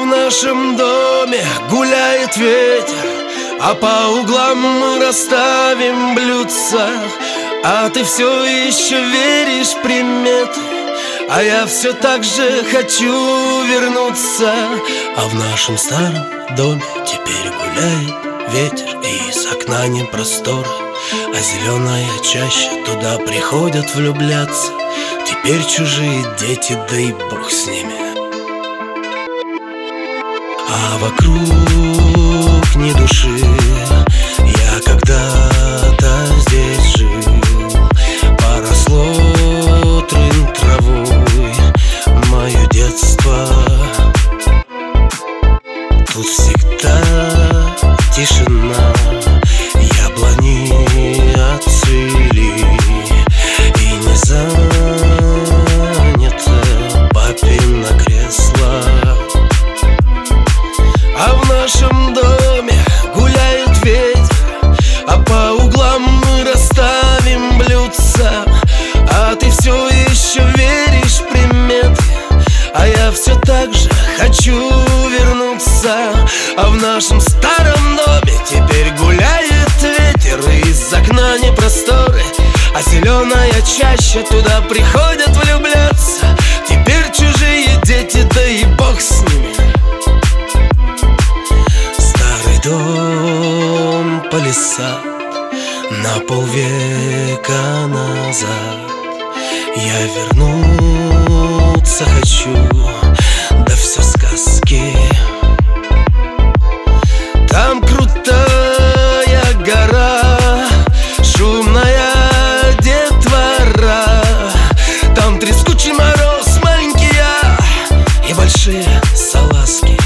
нашем доме гуляет ветер, а по углам мы расставим блюдца. А ты все еще веришь в приметы, а я все так же хочу вернуться. А в нашем старом доме теперь гуляет ветер, и из окна не просторы, а зеленая чаща, туда приходят влюбляться. Теперь чужие дети, да и бог с ними. А вокруг ни души. Я когда-то здесь жил, поросло трын травой мое детство. Тут всегда тишина, яблони отцвели, и не занято папино кресло. А в нашем доме гуляет ветер, а по углам мы расставим блюдца. А ты все еще веришь в приметы, а я все так же хочу вернуться. А в нашем старом доме теперь гуляет ветер, и из окна не просторы, а зеленая чаща, туда приходят влюбляться. Теперь чужие дети, да и бог с ними. Старый дом, палисад, на полвека назад. Я вернуться хочу, да все сказки. Там крутая гора, шумная детвора, там трескучий мороз, маленький я и большие салазки.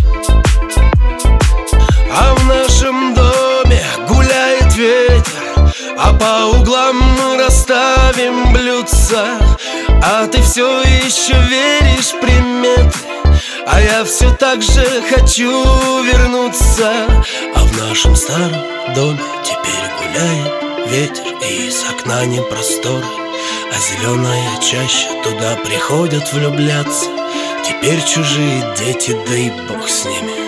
А в нашем доме гуляет ветер, а по углам мы расставим блюдца. А ты все еще веришь в приметы, а я все так же хочу вернуться. А в нашем старом доме теперь гуляет ветер, и из окна не просторы, а зеленая чаща, туда приходят влюбляться. Теперь чужие дети, да и бог с ними.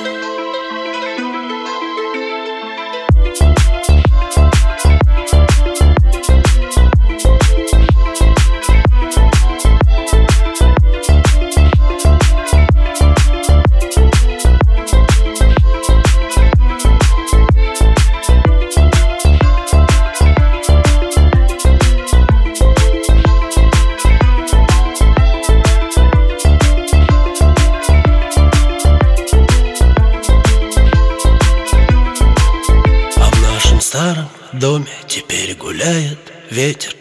В старом доме теперь гуляет ветер,